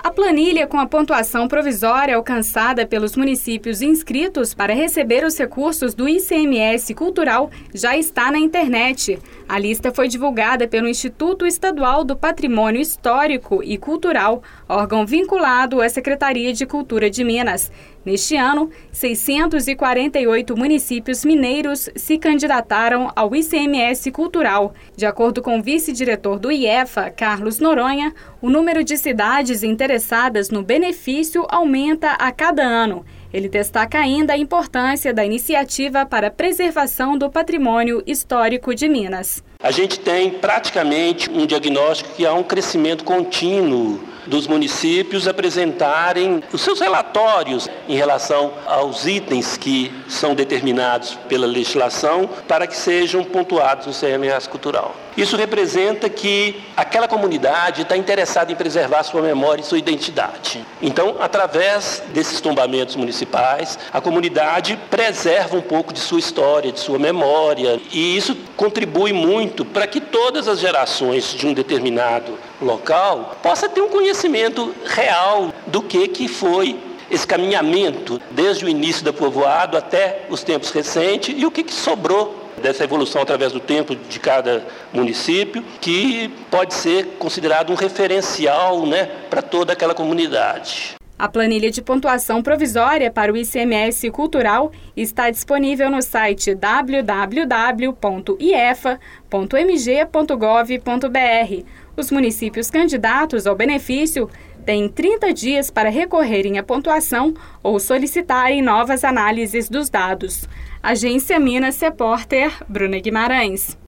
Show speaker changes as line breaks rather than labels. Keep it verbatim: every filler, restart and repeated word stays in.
A planilha com a pontuação provisória alcançada pelos municípios inscritos para receber os recursos do I C M S Cultural já está na internet. A lista foi divulgada pelo Instituto Estadual do Patrimônio Histórico e Cultural, órgão vinculado à Secretaria de Cultura de Minas. Neste ano, seiscentos e quarenta e oito municípios mineiros se candidataram ao I C M S Cultural. De acordo com o vice-diretor do I E F A, Carlos Noronha, o número de cidades interessadas no benefício aumenta a cada ano. Ele destaca ainda a importância da iniciativa para a preservação do patrimônio histórico de Minas.
A gente tem praticamente um diagnóstico que há um crescimento contínuo dos municípios apresentarem os seus relatórios em relação aos itens que são determinados pela legislação para que sejam pontuados no I C M S Cultural. Isso representa que aquela comunidade está interessada em preservar sua memória e sua identidade. Então, através desses tombamentos municipais, a comunidade preserva um pouco de sua história, de sua memória, e isso contribui muito para que todas as gerações de um determinado local possam ter um conhecimento real do que, que foi esse caminhamento desde o início do povoado até os tempos recentes e o que, que sobrou dessa evolução através do tempo de cada município, que pode ser considerado um referencial, né, para toda aquela comunidade.
A planilha de pontuação provisória para o I C M S Cultural está disponível no site w w w ponto i e f a ponto m g ponto gov ponto b r. Os municípios candidatos ao benefício têm trinta dias para recorrerem à pontuação ou solicitarem novas análises dos dados. Agência Minas Repórter, Bruna Guimarães.